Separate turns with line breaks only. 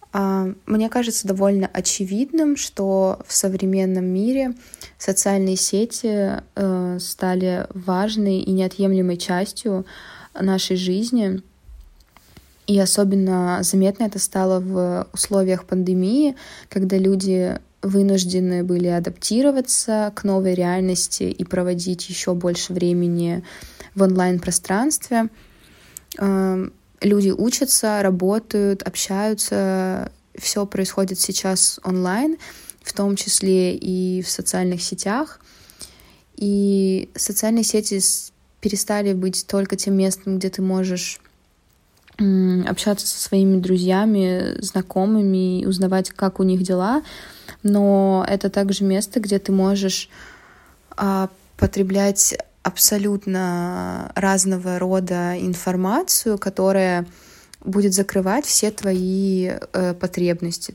Мне кажется довольно очевидным, что в современном мире социальные сети стали важной и неотъемлемой частью нашей жизни. И особенно заметно это стало в условиях пандемии, когда люди вынуждены были адаптироваться к новой реальности и проводить еще больше времени в онлайн-пространстве. Люди учатся, работают, общаются. Все происходит сейчас онлайн, в том числе и в социальных сетях. И социальные сети перестали быть только тем местом, где ты можешь общаться со своими друзьями, знакомыми и узнавать, как у них дела. Но это также место, где ты можешь потреблять абсолютно разного рода информацию, которая будет закрывать все твои потребности.